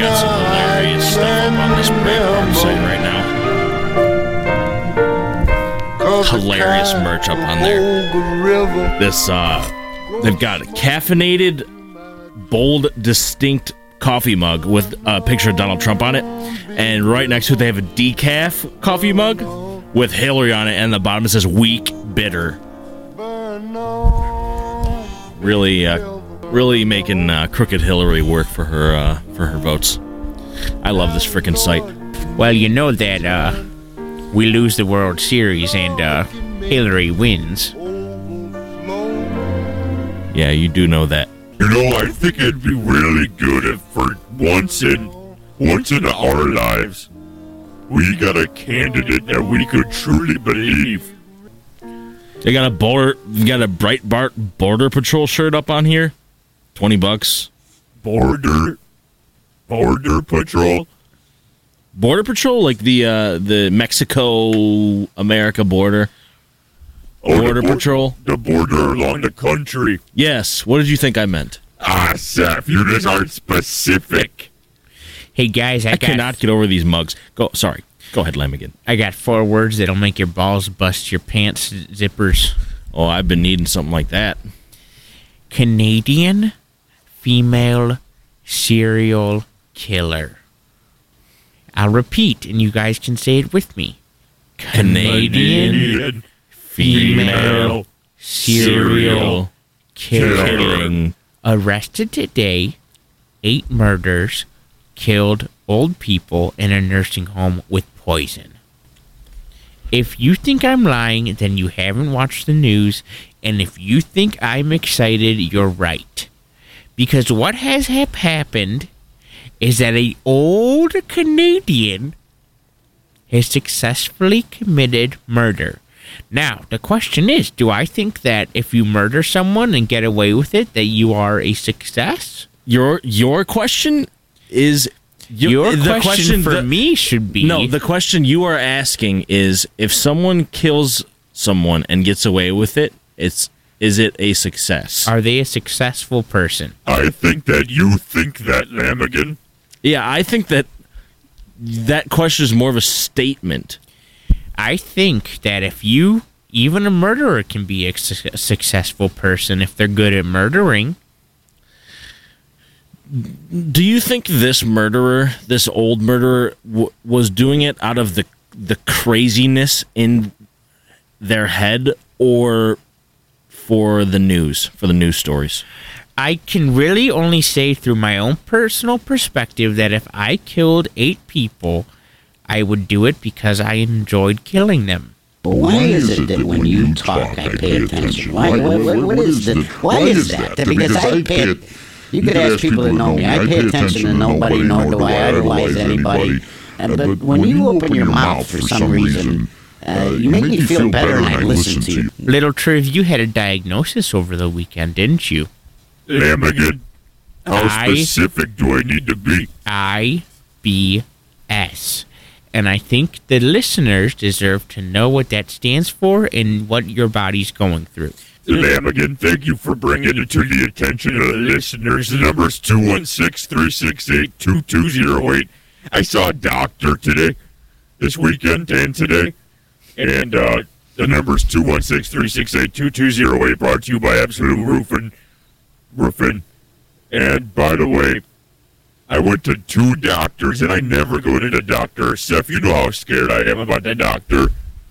got some hilarious stuff up on this Breitbart site right now. Hilarious merch up on there. This, they've got a caffeinated, bold, distinct coffee mug with a picture of Donald Trump on it. And right next to it, they have a decaf coffee mug with Hillary on it. And the bottom it says weak, bitter. Really making crooked Hillary work for her votes. I love this freaking site. Well, you know that we lose the World Series and Hillary wins. Yeah, you do know that. You know, I think it'd be really good if for once in our lives, we got a candidate that we could truly believe. They got a Breitbart Border Patrol shirt up on here. $20. Border Patrol? Border Patrol, like the Mexico-America border. Border Patrol? The border along the country. Yes. What did you think I meant? Seth, you just aren't specific. Hey, guys, I cannot get over these mugs. Go ahead, Lamigan. I got 4 words that'll make your balls bust your pants zippers. Oh, I've been needing something like that. Canadian female serial killer. I'll repeat, and you guys can say it with me. Canadian female serial killing. Arrested today, 8 murders, killed old people in a nursing home with poison. If you think I'm lying, then you haven't watched the news, and if you think I'm excited, you're right. Because what has happened is that an old Canadian has successfully committed murder. Now, the question is, do I think that if you murder someone and get away with it, that you are a success? Your question is... the question for me should be... No, the question you are asking is, if someone kills someone and gets away with it, is it a success? Are they a successful person? I think that you think that, Lamigan. Yeah, I think that question is more of a statement. I think that even a murderer can be a successful person if they're good at murdering. Do you think this murderer, this old murderer, was doing it out of the craziness in their head, or for the news stories? I can really only say through my own personal perspective that if I killed 8 people, I would do it because I enjoyed killing them. But why is it that when you talk, I pay attention? Why is that? Because I pay. You could ask people that know me. I pay attention to nobody, nor do I idolize anybody. But when you open your mouth for some reason, you make me feel better and I listen to you. Little Triv, you had a diagnosis over the weekend, didn't you? Lamigan, how specific do I need to be? IBS. And I think the listeners deserve to know what that stands for and what your body's going through. Lamigan, thank you for bringing it to the attention of the listeners. The number is 216-368-2208. I saw a doctor this weekend and today. And the number is 216-368-2208, brought to you by Absolute Roofing. And by the way, I went to 2 doctors, and I never go to the doctor. Seth, you know how scared I am about the doctor.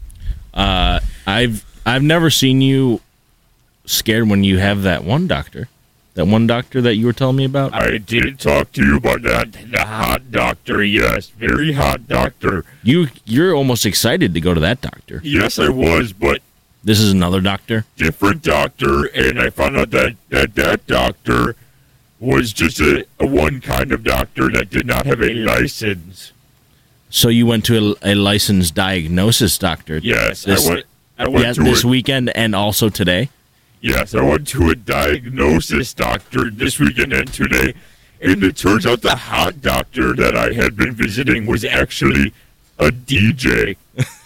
I've never seen you scared when you have that one doctor that you were telling me about. I did talk to you about that. The hot doctor, yes, very hot doctor. You're almost excited to go to that doctor. Yes, I was, but this is another doctor, different doctor, and I found out that doctor was just a one kind of doctor that did not have a license. So you went to a licensed diagnosis doctor? Yes, I went to this weekend and also today? Yes, I went to a diagnosis doctor this weekend and today, and it turns out the hot doctor that I had been visiting was actually a DJ.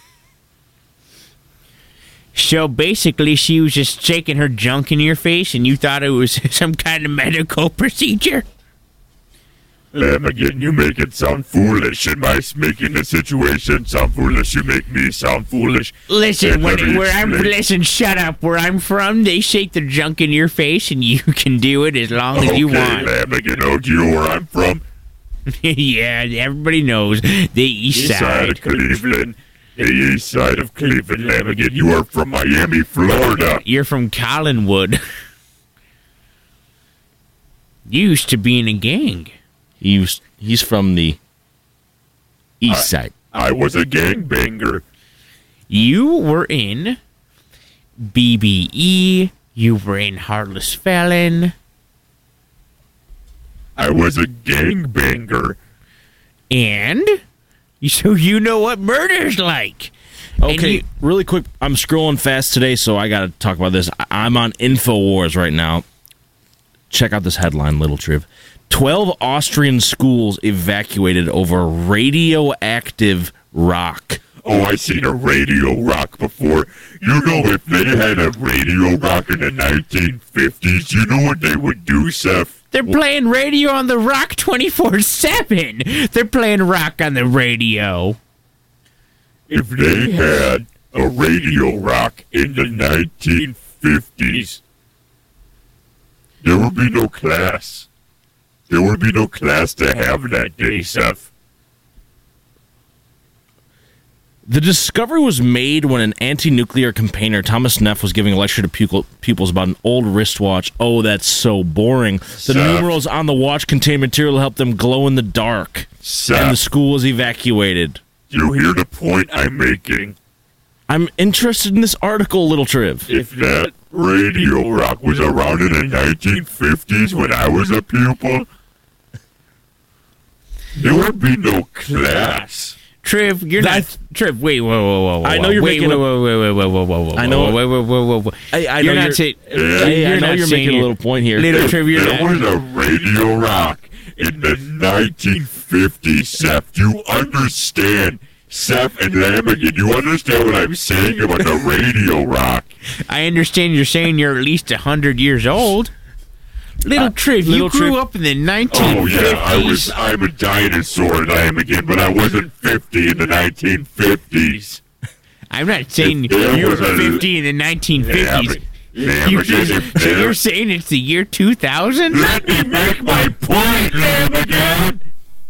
So basically, she was just shaking her junk in your face, and you thought it was some kind of medical procedure? Lamigan, you make it sound foolish. And by making the situation sound foolish, you make me sound foolish. Listen, And listen, shut up. Where I'm from, they shake their junk in your face, and you can do it as long as you want. Lamigan, oh, do you know where I'm from? Yeah, everybody knows the east side. of Cleveland. The east side of Cleveland, Lamigan. You are from Miami, Florida. You're from Collinwood. You used to be in a gang. He's from the east side. I was a gangbanger. You were in BBE. You were in Heartless Felon. I was a gangbanger. And so you know what murder's like. Okay, really quick. I'm scrolling fast today, so I got to talk about this. I'm on InfoWars right now. Check out this headline, Little Triv. 12 Austrian schools evacuated over radioactive rock. Oh, I seen a radio rock before. You know, if they had a radio rock in the 1950s, you know what they would do, Seth? They're playing radio on the rock 24/7. They're playing rock on the radio. If they had a radio rock in the 1950s, there would be no class. There would be no class to have that day, Seth. The discovery was made when an anti-nuclear campaigner, Thomas Neff, was giving a lecture to pupils about an old wristwatch. Oh, that's so boring. The numerals on the watch contain material to help them glow in the dark. And the school was evacuated. You hear the point I'm making? I'm interested in this article, Little Triv. If that radio rock was around in the 1950s when I was a pupil, there would be no class. Triv, you're not. Triv, wait, whoa. I know you're making. Whoa. I know. Whoa. I know not saying. I know you're making a little point here. Little Triv, you're there was a radio rock in the 1950s, Seth. You understand? Seth and Lamigan, you understand what I'm saying about the radio rock? I understand you're saying you're at least 100 years old. Little Triv, you grew up in the 1950s. Oh, yeah, I'm a dinosaur, Lamigan, but I wasn't 50 in the 1950s. I'm not saying you were 50 in the 1950s. So you're saying it's the year 2000? Let me make my point, Lamigan!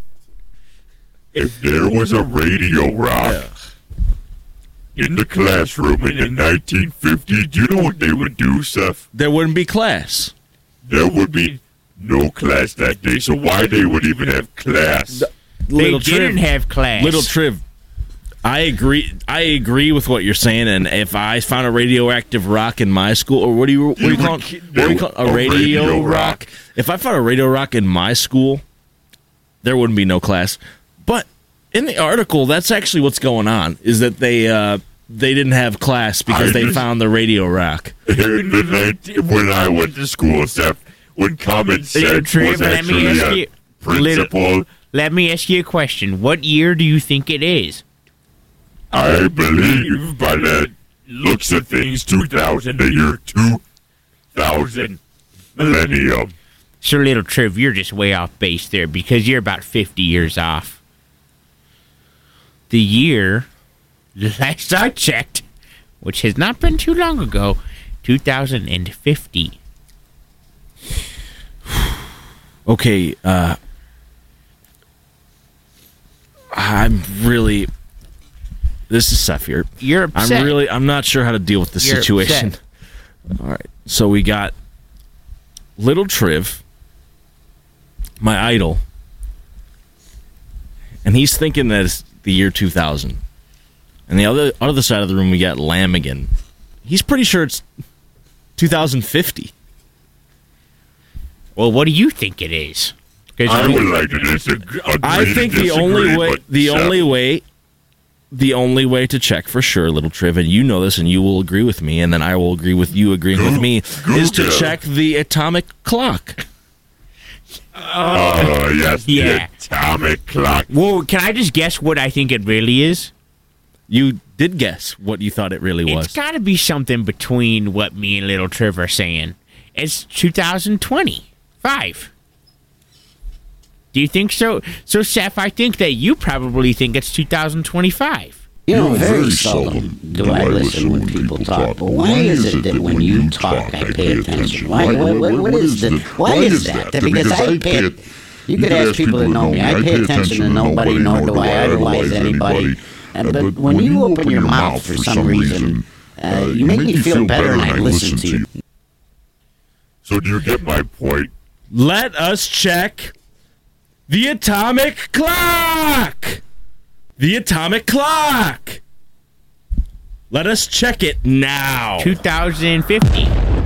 If there was a radio rock in the classroom in the 1950s, do you know what they would do, Seth? There wouldn't be class. There would be no class that day, so why they would even have class? They didn't have class. Little Triv, I agree with what you're saying, and if I found a radioactive rock in my school, or what do you call it? A radio rock? If I found a radio rock in my school, there wouldn't be no class. But in the article, that's actually what's going on, is that they didn't have class because they found the radio rock. When I went to school, Seth, when common sense was actually a principle. Let me ask you a question. What year do you think it is? I believe by the looks of things, 2000, the year 2000, millennium. So, Little Triv, you're just way off base there because you're about 50 years off. The year, the last I checked, which has not been too long ago, 2050. Okay, I'm really... This is Seth here. You're upset. I'm not sure how to deal with this situation. Upset. All right, so we got Little Triv, my idol, and he's thinking that it's the year 2000. And the other side of the room, we got Lamigan. He's pretty sure it's 2050. Well, what do you think it is? I would like to disagree. I think the only way to check for sure, Little Triv, and you know this, and you will agree with me, and then I will agree with you agreeing with me, is to check the atomic clock. Oh, yes, the atomic clock. Well, can I just guess what I think it really is? You did guess what you thought it really was. It's got to be something between what me and Little Triv are saying. It's 2025. Do you think so? So, Seth, I think that you probably think it's 2025. Very seldom do I listen when people talk. But why is it that when you talk, I pay attention? Why is that? Because I pay. You could ask people that know me. I pay attention to nobody, nor do I idolize anybody. But when you open your mouth for some reason, you make me feel better, and I listen to you. So do you get my point? Let us check the atomic clock. The atomic clock. Let us check it now. 2050.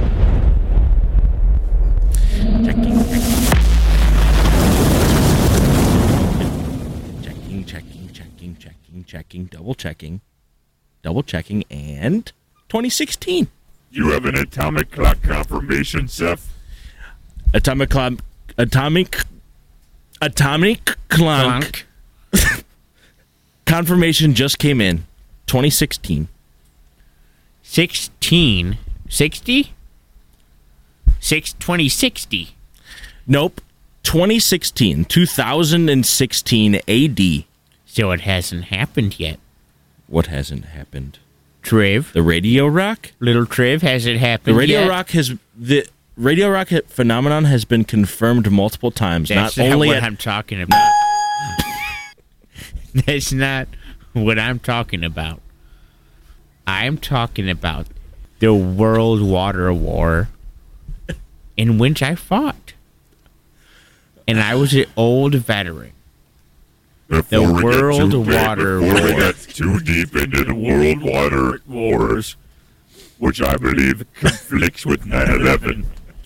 Checking, double checking, and 2016. You have an atomic clock confirmation, Seth? Atomic clock. Confirmation just came in. 2016. 16? 60? 2060. Nope. 2016 AD. So it hasn't happened yet. What hasn't happened? Triv. The Radio Rock? Little Triv, has it happened The Radio Rock phenomenon has been confirmed multiple times. That's not only what I'm talking about. That's not what I'm talking about. I'm talking about the World Water War in which I fought. And I was an old veteran. Before we get too deep into the World Water Wars, which I believe conflicts with 9/11.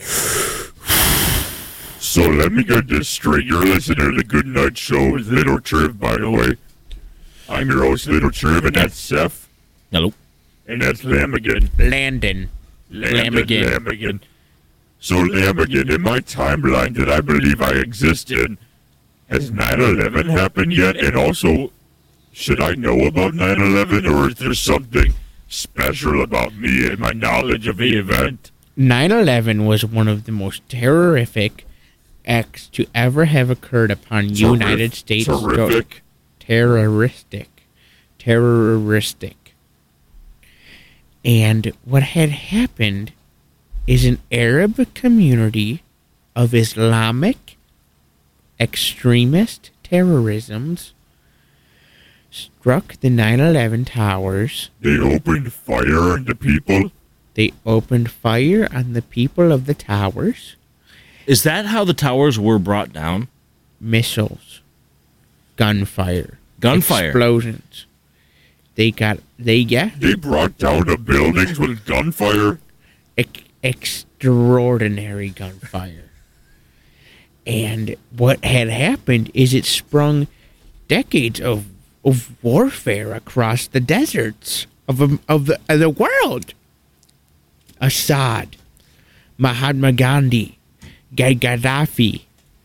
So let me get this straight. You're listening to the Good Night Show with Little Triv, by the way. I'm your host, Little Triv, and that's Seth. Hello. And that's Lamigan. Lamigan. So Lamigan, in my timeline that I believe I exist in, has 9/11 happened yet? And also, should I know about 9/11, or is there something special about me and my knowledge of the event? 9/11 was one of the most terrific acts to ever have occurred upon United States. Terrific. Terroristic. And what had happened is an Arab community of Islamic extremist terrorisms struck the 9/11 towers. They opened fire on the people? They opened fire on the people of the towers. Is that how the towers were brought down? Missiles. Gunfire. Gunfire. Explosions. They brought down the buildings with gunfire? Extraordinary gunfire. And what had happened is it sprung decades of warfare across the deserts of the world. Assad, Mahatma Gandhi, Gaddafi.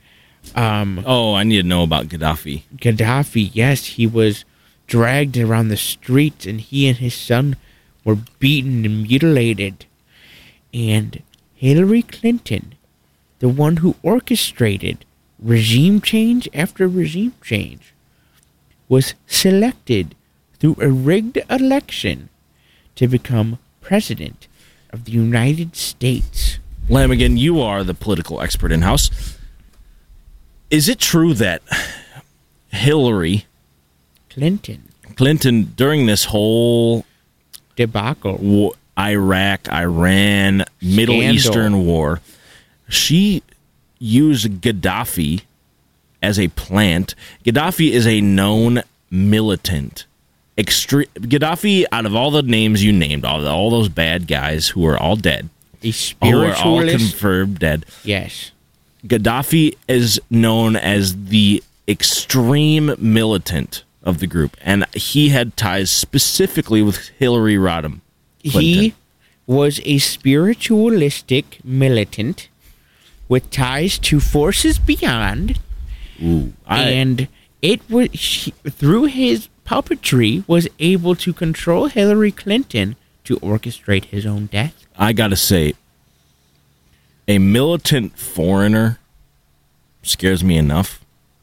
I need to know about Gaddafi. Gaddafi, yes, he was dragged around the streets, and he and his son were beaten and mutilated. And Hillary Clinton, the one who orchestrated regime change after regime change, was selected through a rigged election to become president of the United States. Lamigan, you are the political expert in-house. Is it true that Hillary Clinton, during this whole debacle, Iraq, Iran, Middle Eastern war, she used Gaddafi as a plant? Gaddafi is a known militant. Gaddafi, out of all the names you named, all those bad guys who are all dead, who are all confirmed dead. Yes. Gaddafi is known as the extreme militant of the group, and he had ties specifically with Hillary Rodham Clinton. He was a spiritualistic militant with ties to forces beyond, and through his puppetry was able to control Hillary Clinton to orchestrate his own death. I gotta say, a militant foreigner scares me enough.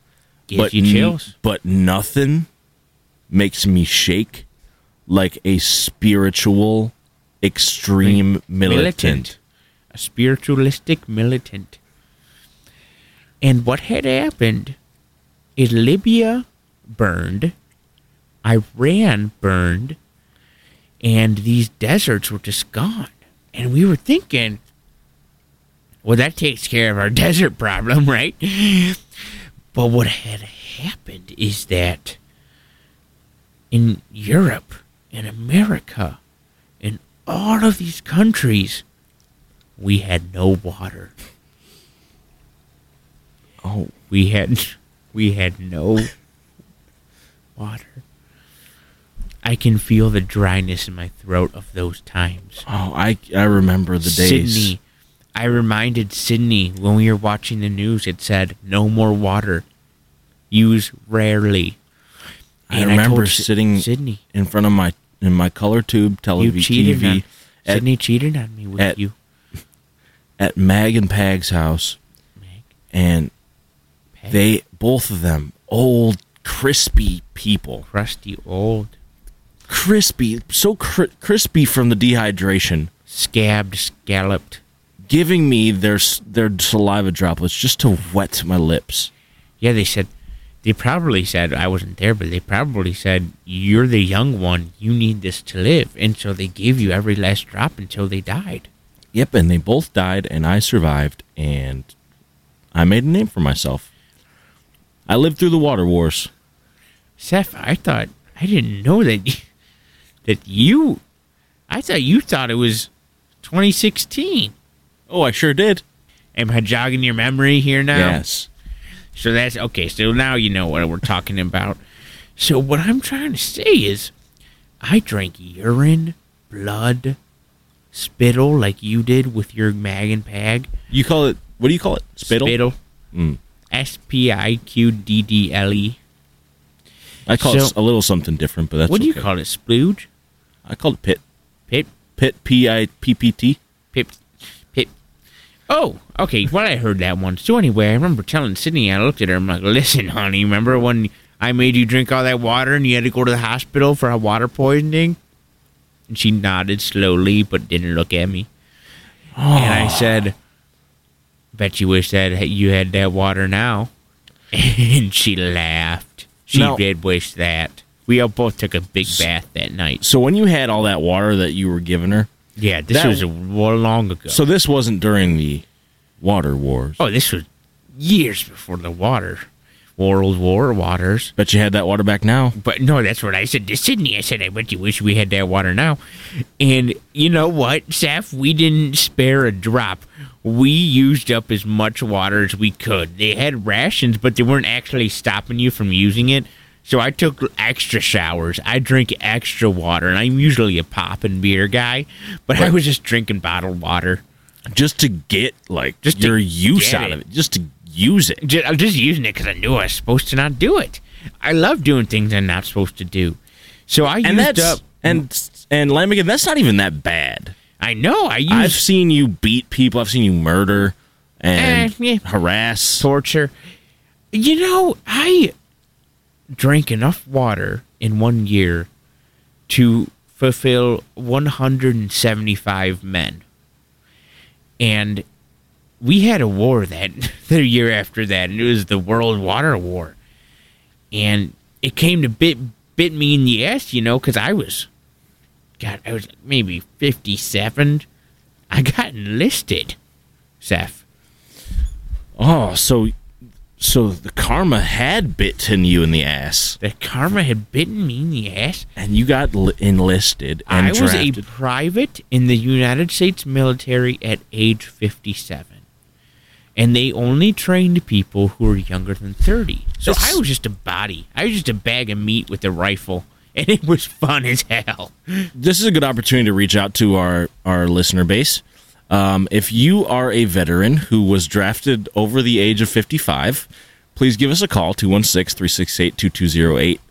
Gives you chills. But nothing makes me shake like a spiritual, extreme militant. A spiritualistic militant. And what had happened is Libya burned, Iran burned, and these deserts were just gone. And we were thinking, well, that takes care of our desert problem, right? But what had happened is that in Europe, in America, in all of these countries, we had no water. Oh, we had no water. I can feel the dryness in my throat of those times. Oh, I remember the days. Sydney. I reminded Sydney when we were watching the news, it said, no more water. Use rarely. I remember sitting Sydney in front of my color tube television. Sydney cheated on me with you. At Mag and Pag's house. Mag? And Pag? they, both of them, old, crispy people. Crusty old. Crispy, so crispy from the dehydration. Scabbed, scalloped. Giving me their saliva droplets just to wet my lips. Yeah, they probably said, I wasn't there, but they probably said, you're the young one, you need this to live. And so they gave you every last drop until they died. Yep, and they both died, and I survived, and I made a name for myself. I lived through the water wars. Seth, I didn't know that I thought you thought it was 2016. Oh, I sure did. Am I jogging your memory here now? Yes. So that's okay. So now you know what we're talking about. So what I'm trying to say is, I drank urine, blood, spittle like you did with your Mag and Pag. You call it, what do you call it? Spittle? Spittle. Mm. Spickddle. I call it a little something different, but that's what do you okay. call it? Splooge? I call it pit. Pit? Pit, P-I-P-P-T. Pip. Oh, okay. Well, I heard that one. So anyway, I remember telling Sydney, I looked at her, I'm like, listen, honey, remember when I made you drink all that water and you had to go to the hospital for a water poisoning? And she nodded slowly, but didn't look at me. Oh. And I said, bet you wish that you had that water now. And she laughed. She did wish that. We all both took a big bath that night. So when you had all that water that you were giving her... Yeah, this was long ago. So this wasn't during the water wars. Oh, this was years before the World War waters. Bet you had that water back now. But no, that's what I said to Sydney. I said, I bet you wish we had that water now. And you know what, Seth? We didn't spare a drop. We used up as much water as we could. They had rations, but they weren't actually stopping you from using it. So I took extra showers. I drink extra water, and I'm usually a pop and beer guy, but I was just drinking bottled water. Just to get, your use out of it. Just to use it. I'm just using it because I knew I was supposed to not do it. I love doing things I'm not supposed to do. So I used up... And Lamigan, that's not even that bad. I know. I've seen you beat people. I've seen you murder and harass. Torture. You know, I drank enough water in 1 year to fulfill 175 men. And we had a war the year after that, and it was the World Water War. And it came to bit me in the ass, because I was maybe 57. I got enlisted, Seth. Oh, so the karma had bitten you in the ass. The karma had bitten me in the ass? And you got enlisted and drafted. I was a private in the United States military at age 57. And they only trained people who were younger than 30. So I was just a body. I was just a bag of meat with a rifle. And it was fun as hell. This is a good opportunity to reach out to our listener base. If you are a veteran who was drafted over the age of 55, please give us a call, 216-368-2208,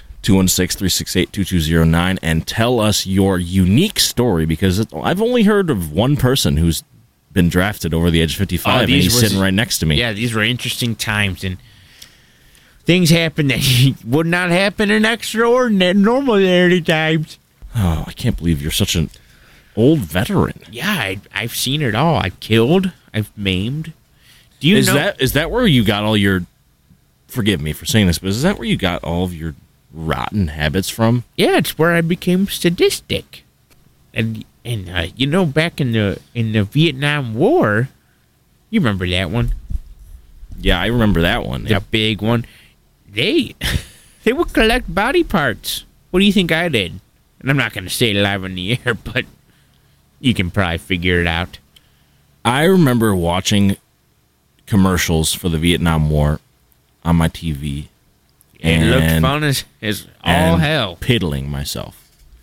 216-368-2209, and tell us your unique story, because I've only heard of one person who's been drafted over the age of 55, and he's sitting right next to me. Yeah, these were interesting times, and things happen that would not happen in extraordinary, normal times. Oh, I can't believe you're such an old veteran. Yeah, I've seen it all. I've killed. I've maimed. Do you know? Is that where you got all your... Forgive me for saying this, but is that where you got all of your rotten habits from? Yeah, it's where I became sadistic. And you know, back in the Vietnam War, you remember that one? Yeah, I remember that one. The big one. They would collect body parts. What do you think I did? And I'm not going to say it live on the air, but you can probably figure it out. I remember watching commercials for the Vietnam War on my TV. And it looked fun as all hell. Piddling myself.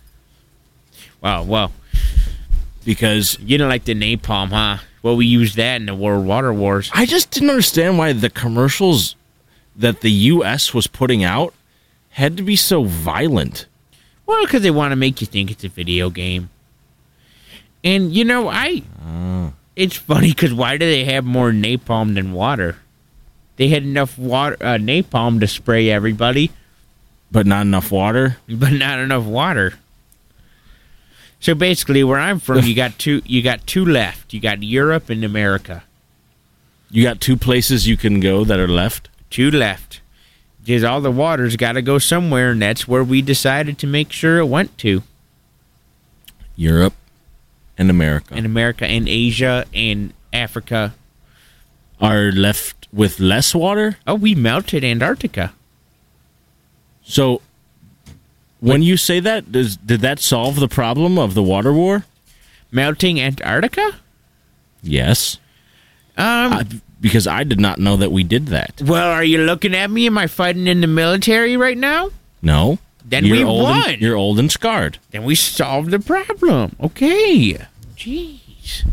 Well. Because... You don't like the napalm, huh? Well, we used that in the World Water Wars. I just didn't understand why the commercials that the U.S. was putting out had to be so violent. Well, because they want to make you think it's a video game. And, you know, it's funny because why do they have more napalm than water? They had enough water, napalm to spray everybody. But not enough water? But not enough water. So basically, where I'm from, you got two left. You got Europe and America. You got two places you can go that are left? Two left. Because all the water's got to go somewhere, and that's where we decided to make sure it went to. Europe and America. And America and Asia and Africa. Are left with less water? Oh, we melted Antarctica. So, when you say that, did that solve the problem of the water war? Melting Antarctica? Yes. Because I did not know that we did that. Well, are you looking at me? Am I fighting in the military right now? No. Then we won. You're old and scarred. Then we solved the problem. Okay. Jeez.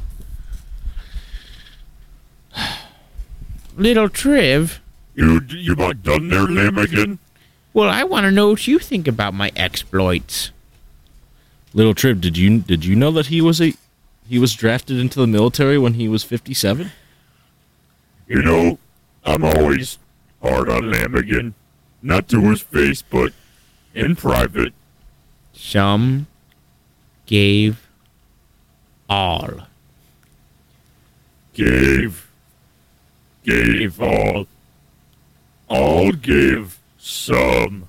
Little Triv. You about done there, Lambigan? Well, I want to know what you think about my exploits. Little Triv, did you know that he was drafted into the military when he was 57? You know, I'm always hard on Lambigan. Not to his face, but in private. Some gave all. Gave all. All gave some.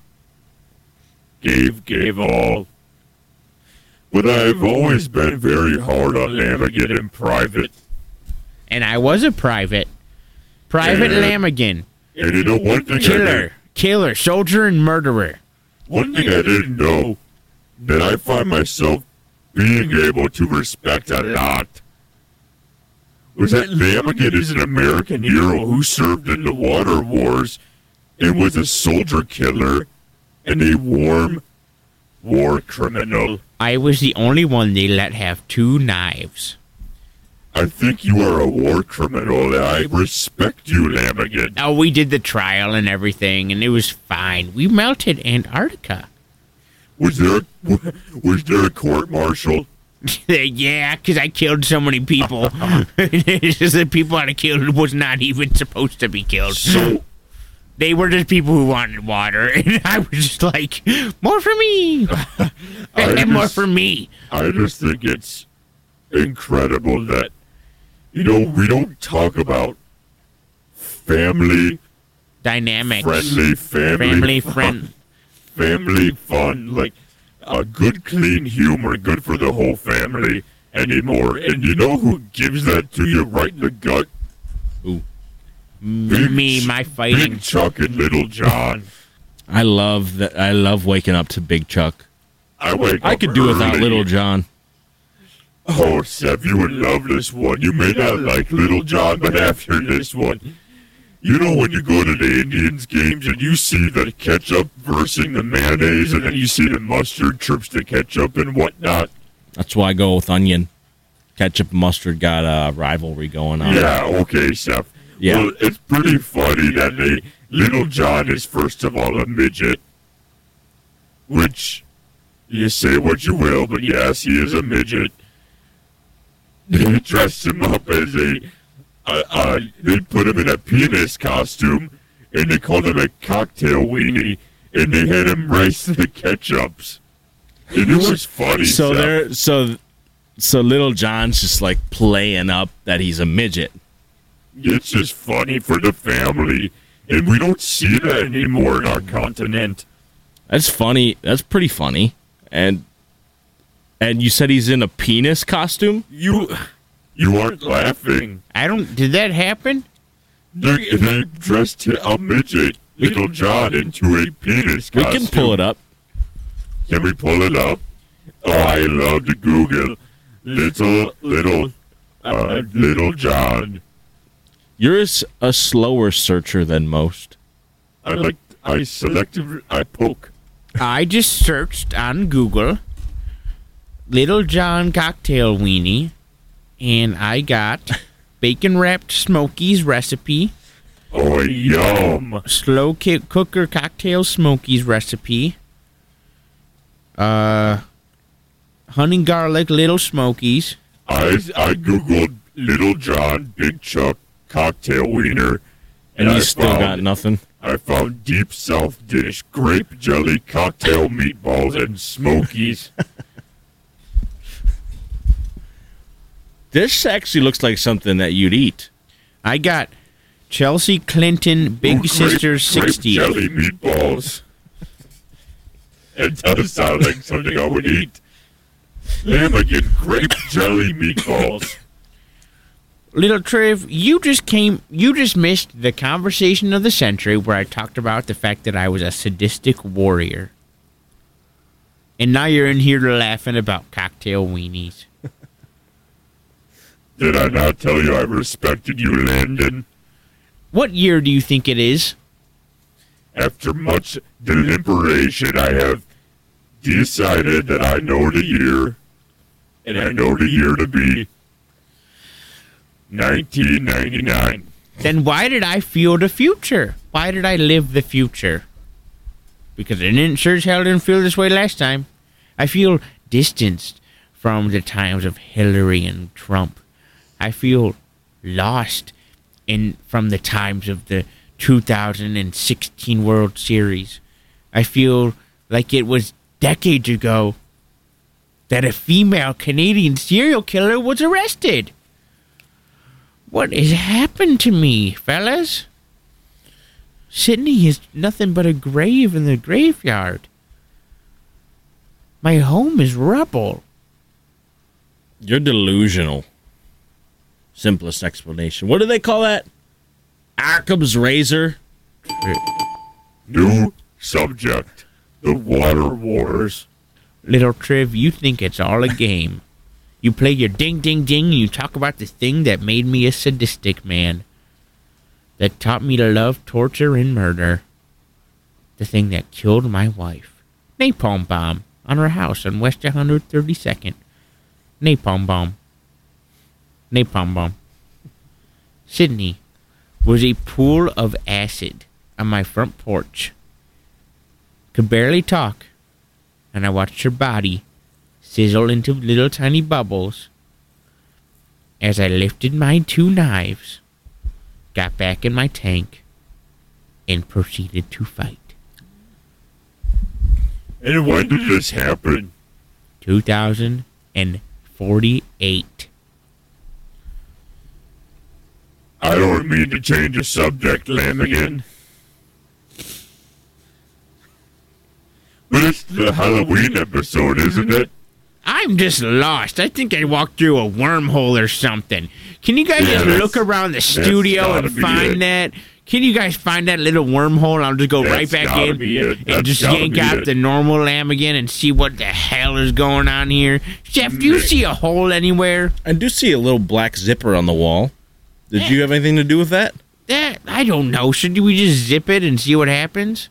Gave all. But I've always been very hard on Lambigan in private. And I was a private. Private Lambigan. And you know one thing Killer, soldier, and murderer. One thing I didn't know, that I find myself being able to respect a lot, was that Lambigan is an American hero who served in the water wars and was a soldier killer and a war criminal. I was the only one they let have 2 knives. I think you are a war criminal, and I respect you, Lambigan. Oh, we did the trial and everything, and it was fine. We melted Antarctica. Was there a court-martial? Yeah, because I killed so many people. It's just the people I killed was not even supposed to be killed. So they were just people who wanted water, and I was just like, more for me, and more for me. I just think it's incredible that, you know, we don't talk about family dynamics, family fun, like a good clean humor, good for the whole family anymore. And you know who gives that to you right in the gut? Who? My fighting. Big Chuck and Little John. I love that. I love waking up to Big Chuck. I could do without Little John. Oh, Seth, you would love this one. You may not like Little John, but after this one, you know when you go to the Indians games and you see the ketchup versus the mayonnaise, and then you see the mustard trips to ketchup and whatnot? That's why I go with onion. Ketchup and mustard got a rivalry going on. Yeah, okay, Seth. Yeah. Well, it's pretty funny that Little John is first of all a midget, which you say what you will, but yes, he is a midget. They dressed him up as they put him in a penis costume, and they called him a cocktail weenie, and they had him race the ketchups. And it was funny. So Seth. so Little John's just like playing up that he's a midget. It's just funny for the family, and we don't see that anymore in our continent. That's funny. That's pretty funny. And you said he's in a penis costume? You aren't laughing. Did that happen? They dressed a midget, Little John, into a penis We costume. can pull it up. Can we pull it up? Oh, I love to Google Little John. You're a slower searcher than most. I poke. I just searched on Google Little John cocktail weenie, and I got bacon wrapped Smokies recipe, Oh, yum. slow cooker cocktail Smokies recipe, honey garlic Little Smokies. I Googled Little John Big Chuck cocktail wiener, And I you still got nothing. I found deep south dish grape jelly cocktail meatballs and Smokies. This actually looks like something that you'd eat. I got Chelsea Clinton Big Sister 60th. Grape jelly meatballs. It does sound like something I would eat. Lambigan grape jelly meatballs. Little Triv, you just missed the conversation of the century where I talked about the fact that I was a sadistic warrior. And now you're in here laughing about cocktail weenies. Did I not tell you I respected you, Landon? What year do you think it is? After much deliberation, I have decided that I know the year, and I know the year to be 1999. Then why did I feel the future? Why did I live the future? Because I sure as hell didn't feel this way last time. I feel distanced from the times of Hillary and Trump. I feel lost from the times of the 2016 World Series. I feel like it was decades ago that a female Canadian serial killer was arrested. What has happened to me, fellas? Sydney is nothing but a grave in the graveyard. My home is rubble. You're delusional. Simplest explanation. What do they call that? Occam's razor? New subject: the Water Wars. Little Triv, you think it's all a game. You play your ding, ding, ding, and you talk about the thing that made me a sadistic man. That taught me to love torture and murder. The thing that killed my wife. Napalm bomb on her house on West 132nd. Napalm bomb. Napalm bomb. Sydney was a pool of acid on my front porch. Could barely talk, and I watched her body sizzle into little tiny bubbles as I lifted my 2 knives, got back in my tank, and proceeded to fight. And when did this happen? 2048. I don't mean to change the subject, Lamigan. But it's the Halloween episode, isn't it? I'm just lost. I think I walked through a wormhole or something. Can you guys just look around the studio and find that? Can you guys find that little wormhole? I'll just go right back in and just yank out the normal lamb again and see what the hell is going on here. Jeff, do you see a hole anywhere? I do see a little black zipper on the wall. Did you have anything to do with that? I don't know. Should we just zip it and see what happens?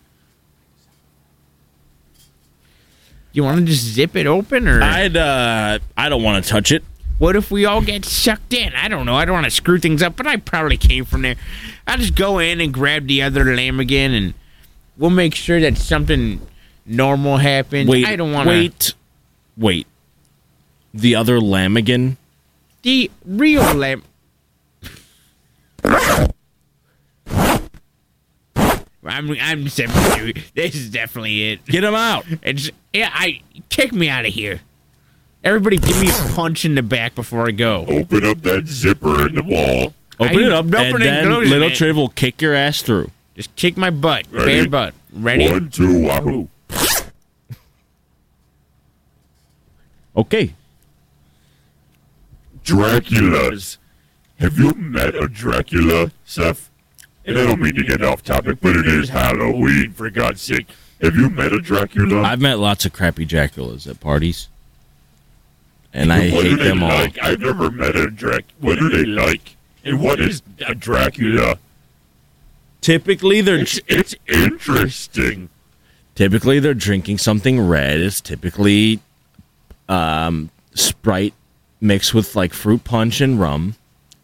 You want to just zip it open, or I don't want to touch it. what if we all get sucked in? I don't know. I don't want to screw things up, but I probably came from there. I'll just go in and grab the other lamb again, and we'll make sure that something normal happens. I don't want to. Wait. The other lamigan? The real lamb. I'm this is definitely it. Get him out. Kick me out of here. Everybody give me a punch in the back before I go. Open up that zipper in the wall. Open it up, and opening then closing Little it. Triv will kick your ass through. Just kick my butt. Ready? Bare butt. Ready? 1, 2, wahoo. Okay. Draculas. Have you met a Dracula, Seth? And I don't mean to get off topic, but it is Halloween, for God's sake. Have you met a Dracula? I've met lots of crappy Draculas at parties. And I What hate are they them all. like? I've never met a What are they like? And what is a Dracula? Typically they're It's interesting. drinking something red. It's typically Sprite mixed with like fruit punch and rum.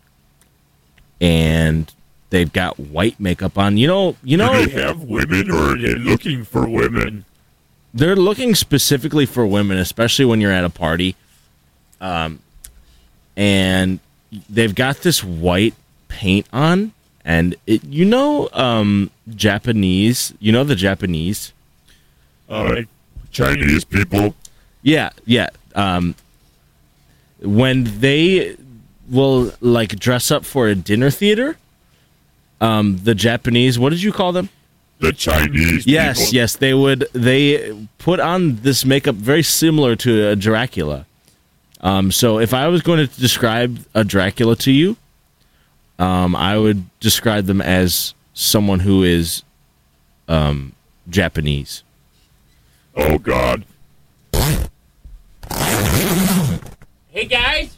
And they've got white makeup on. Do they have women, or are they looking for women? They're looking specifically for women, especially when you're at a party. And they've got this white paint on, and Japanese. You know the Japanese? Chinese people. Yeah. When they will like dress up for a dinner theater, the Japanese. What did you call them? The Chinese Yes, people. yes, they put on this makeup very similar to a Dracula. So if I was going to describe a Dracula to you, I would describe them as someone who is Japanese. Oh, God. Hey guys.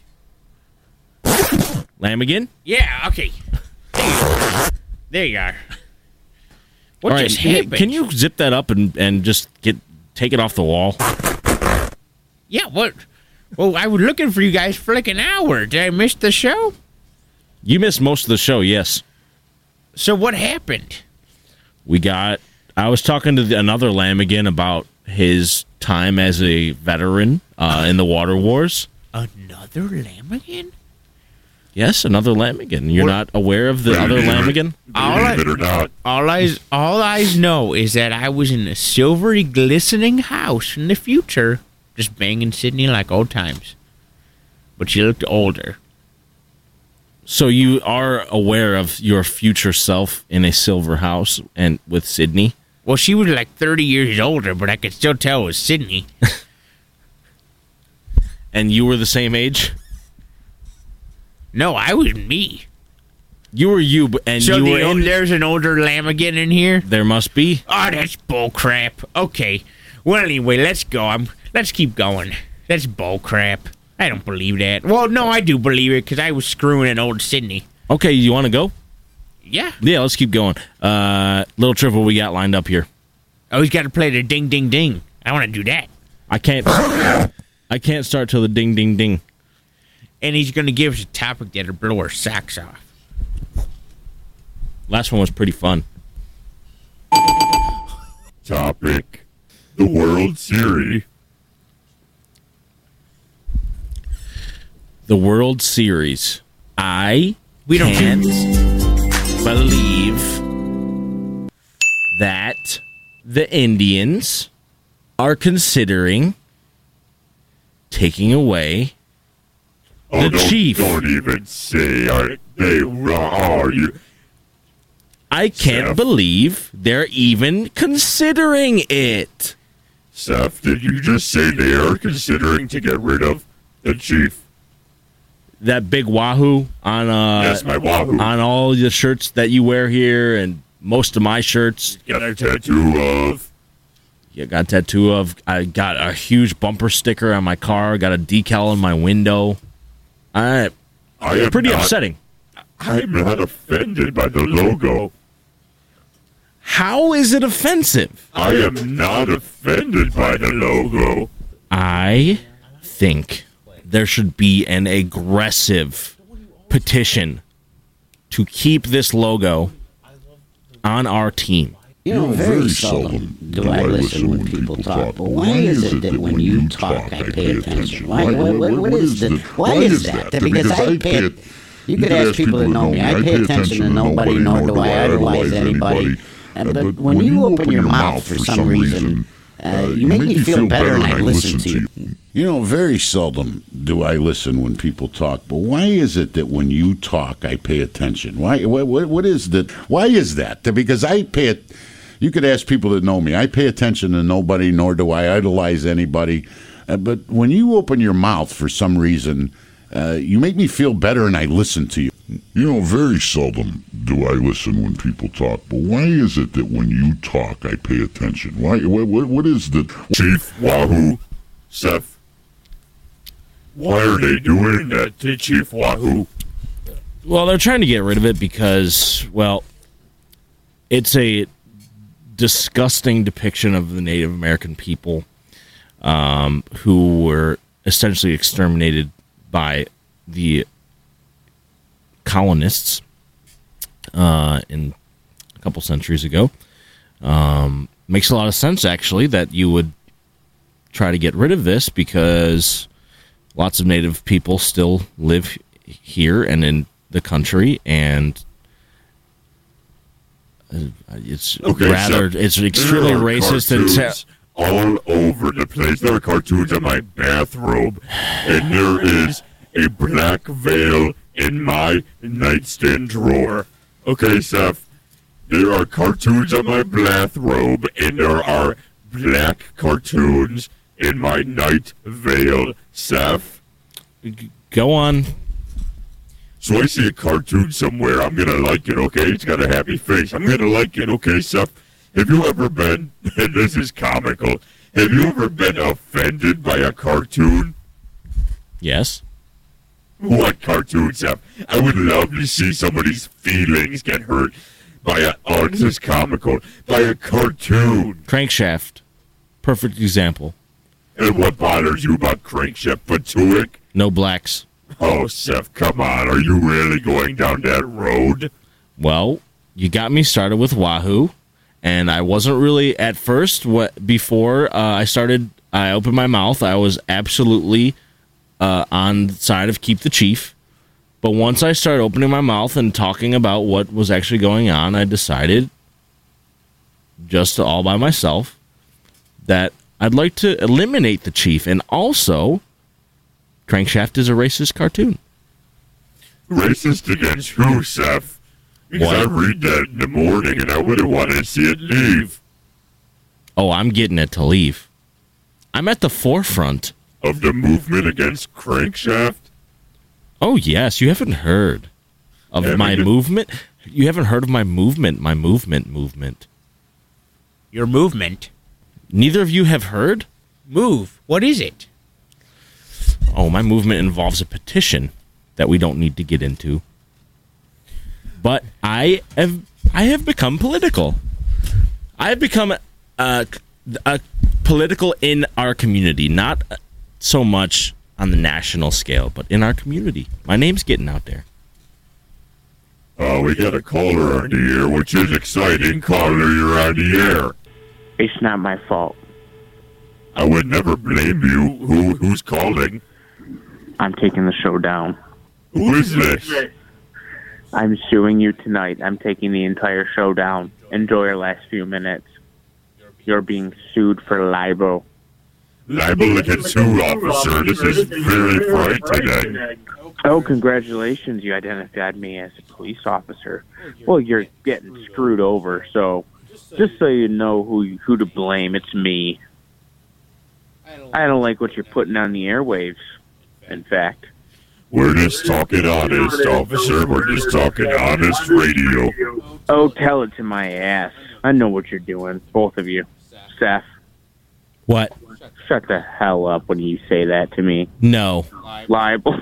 Lamigan? Yeah. Okay. There you are. What All right, just happened? can you zip that up and just take it off the wall? Yeah. What? Well, I was looking for you guys for like an hour. Did I miss the show? You missed most of the show, yes. So what happened? I was talking to another Lamigan about his time as a veteran in the Water Wars. Another Lamigan? Yes, another Lamigan. You're What? not aware of the other Lamigan? Believe it or not. All I know is that I was in a silvery, glistening house in the future, just banging Sydney like old times. But she looked older. So you are aware of your future self in a silver house and with Sydney? Well, she was like 30 years older, but I could still tell it was Sydney. And you were the same age? No, I was me. You were you, and So you were in... there's an older Lamigan in here? There must be. Oh, that's bull crap. Okay. Well, anyway, let's go. Let's keep going. That's bull crap. I don't believe that. Well, no, I do believe it because I was screwing an old Sydney. Okay, you want to go? Yeah. Yeah, let's keep going. Little Triv, what we got lined up here? Oh, he's got to play the ding, ding, ding. I want to do that. I can't start till the ding, ding, ding. And he's going to give us a topic that'll blow our socks off. Last one was pretty fun. Topic. The World Series. The World Series. I We don't- can't believe that the Indians are considering taking away Oh, The Chief. Don't even say they are you. I can't Seth. believe they're even considering it. Seth, did you just say they are considering to get rid of the Chief? That big wahoo on Yes, my wahoo. on all the shirts that you wear here and most of my shirts. Got a tattoo of. You got a tattoo of. I got a huge bumper sticker on my car. Got a decal on my window. I am Pretty not, upsetting. I'm not offended by the logo. How is it offensive? I am not offended by the logo. I think there should be an aggressive petition to keep this logo on our team. You know, very seldom do I listen when people talk. But why is it that when you talk, I pay attention? What is that? Because I pay. You could ask people that know me. I pay attention to nobody, nor do I idolize anybody. But when you open your mouth for some reason, you make me feel better and I listen to you. You know, very seldom do I listen when people talk, but why is it that when you talk, I pay attention? Why? What is that? Why is that? Because I pay it. You could ask people that know me. I pay attention to nobody, nor do I idolize anybody. But when you open your mouth for some reason, you make me feel better and I listen to you. You know, very seldom do I listen when people talk, but why is it that when you talk, I pay attention? Why? What is the... Chief Wahoo, Seth, why are they doing that to Chief Wahoo? Well, they're trying to get rid of it because, well, it's a disgusting depiction of the Native American people who were essentially exterminated by the colonists in a couple centuries ago. Makes a lot of sense, actually, that you would try to get rid of this because lots of Native people still live here and in the country, and it's it's extremely racist and all over the place. There are cartoons on my bathrobe, and there is a black veil in my nightstand drawer. Okay, Seth, there are cartoons on my bathrobe, and there are black cartoons in my night veil, Seth. Go on. So I see a cartoon somewhere, I'm gonna like it, okay? It's got a happy face. I'm gonna like it, okay, Seth? Have you ever been, and this is comical, have you ever been offended by a cartoon? Yes. What cartoon, Seth? I would love to see somebody's feelings get hurt by this is comical, by a cartoon. Crankshaft. Perfect example. And what bothers you about Crankshaft Patuic? No blacks. Oh, Seth, come on. Are you really going down that road? Well, you got me started with Wahoo, and I wasn't really at first. Before I opened my mouth, I was absolutely on the side of keep the chief. But once I started opening my mouth and talking about what was actually going on, I decided, just all by myself, that I'd like to eliminate the chief. And also, Crankshaft is a racist cartoon. Racist against who, Seth? Because I read that in the morning and I wouldn't want to see it leave. Oh, I'm getting it to leave. I'm at the forefront of the movement against Crankshaft? Oh, yes. You haven't heard of my movement? You haven't heard of my movement. My movement. Your movement? Neither of you have heard? Move. What is it? Oh, my movement involves a petition that we don't need to get into. But I have become political. I have become political in our community, not so much on the national scale, but in our community. My name's getting out there. Oh, we got a caller on the air, which is exciting. Caller, you're on the air. It's not my fault. I would never blame you. Who's calling? I'm taking the show down. Who is this? I'm suing you tonight. I'm taking the entire show down. Enjoy your last few minutes. You're being sued for libel. Libel against who, officer? This is very frightening. Oh, congratulations. You identified me as a police officer. Well, you're getting screwed over, so just so you know who to blame, it's me. I don't like what you're putting on the airwaves, in fact. We're just talking honest, officer. We're just talking honest radio. Oh, tell it to my ass. I know what you're doing, both of you. Seth. What? Shut the hell up when you say that to me. No. Libel.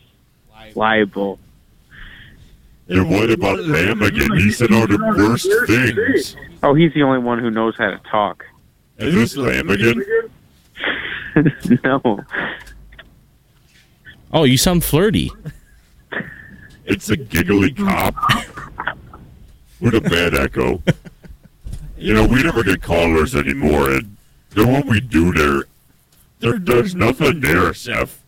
And what about Lamigan? He said all the worst things. Oh, he's the only one who knows how to talk. Is this Lamigan? No. Oh, you sound flirty. It's a giggly cop with a bad echo. You know, we never get callers anymore, and then when we do, there's nothing there, Seth.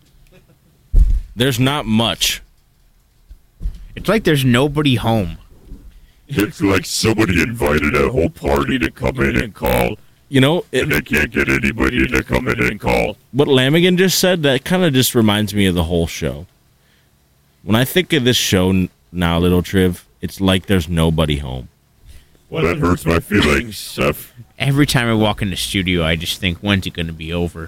There's not much. It's like there's nobody home. It's like somebody invited a whole party to come in and call. You know, And they can't get anybody to come in and call. what Lamigan just said, that kind of just reminds me of the whole show. When I think of this show now, Little Triv, it's like there's nobody home. Well, that hurts my feelings, Seth. Every time I walk in the studio, I just think, when's it going to be over?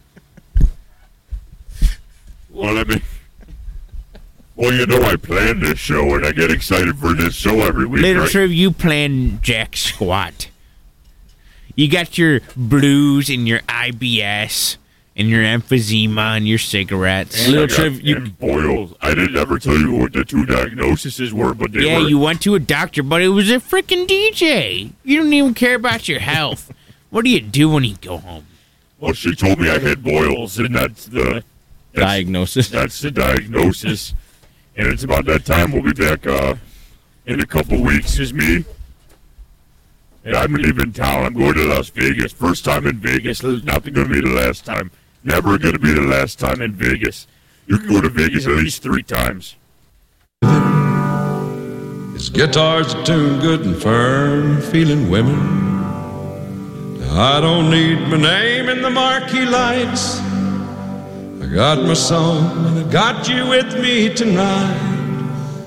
Well, I mean... Well, you know I plan this show, and I get excited for this show every week, Little right? Triv, you plan jack squat. You got your blues and your IBS and your emphysema and your cigarettes. Little I got Triv, you boils. I didn't ever tell you what the 2 diagnoses were, but they Yeah, were... you went to a doctor, but it was a freaking DJ. You don't even care about your health. What do you do when you go home? Well, she told me I had boils, and that's diagnosis. That's the diagnosis. And it's about that time we'll be back in a couple weeks, is me. And I'm leaving town. I'm going to Las Vegas. First time in Vegas. It's not going to be the last time. Never going to be the last time in Vegas. You can go to Vegas at least 3 times. His guitar's tuned good and firm, feeling women. Now I don't need my name in the marquee lights. I got my song and I got you with me tonight.